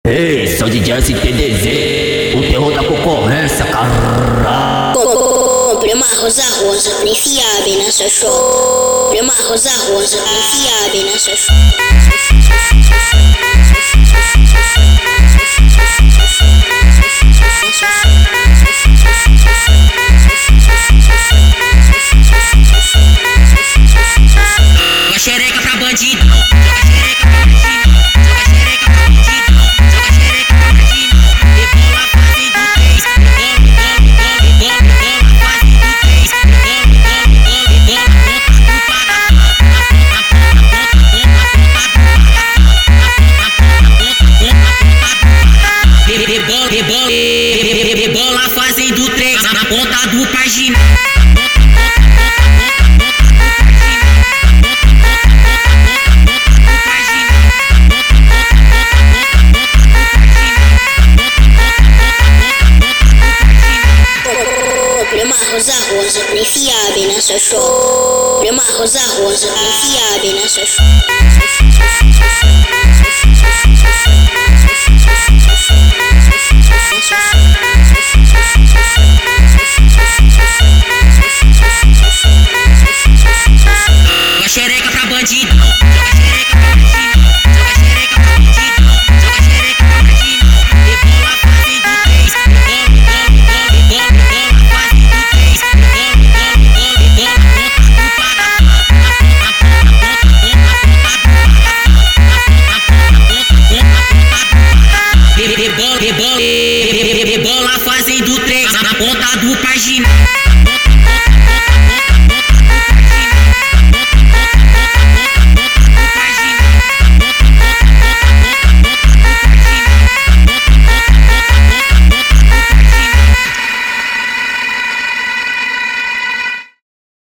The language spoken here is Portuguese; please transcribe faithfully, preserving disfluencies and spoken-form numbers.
Ei, sou D J S T D Z, o terror da concorrência, caralho. Compre uma rosa rosa pra enfiar bem na sua chota. Compre uma rosa rosa pra enfiar bem na sua chota. Joga xereca pra bandido, joga xereca pra bandido, joga xereca pra bandido, joga xereca pra bandido. Rebola a fase do três, rebola, rebola, rebola, rebola a fase do três, rebola, rebola, rebola, rebola a fase do três, na ponta do pagina. Rosa rosa pra enfiar bem na sua chota. Compre uma rosa rosa pra enfiar bem na sua chota. Joga xereca pra bandido, joga xereca pra bandido, joga xereca pra bandido, joga xereca pra bandido. Rebola a fase do três, rebola, rebola, rebola, rebola a fase do três, rebola, rebola, rebola, rebola a ponta do parafuso, rebola, rebola,